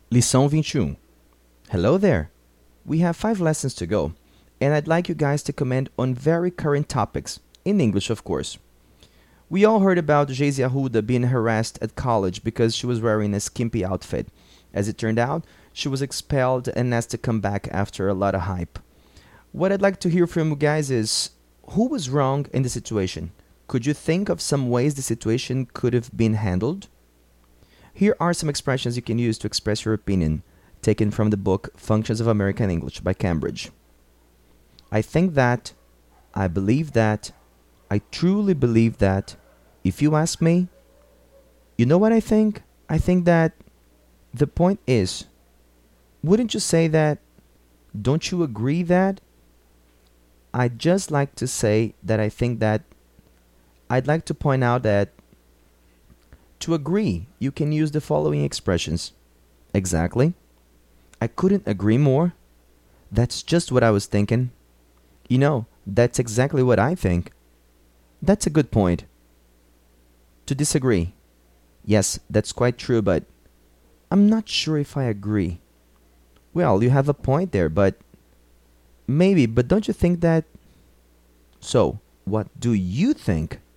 Lição 21. Hello there! We have 5 lessons to go, and I'd like you guys to comment on very current topics, in English of course. We all heard about Geise Arruda being harassed at college because she was wearing a skimpy outfit. As it turned out, she was expelled and asked to come back after a lot of hype. What I'd like to hear from you guys is, who was wrong in the situation? Could you think of some ways the situation could have been handled? Here are some expressions you can use to express your opinion, taken from the book Functions of American English by Cambridge. I think that, I believe that, I truly believe that, if you ask me, you know what I think? I think that the point is, wouldn't you say that? Don't you agree that? I'd just like to say that I think that I'd like to point out that to agree, you can use the following expressions. Exactly. I couldn't agree more. That's just what I was thinking. You know, that's exactly what I think. That's a good point. To disagree. Yes, that's quite true, but I'm not sure if I agree. Well, you have a point there, but maybe, but don't you think that? So, what do you think?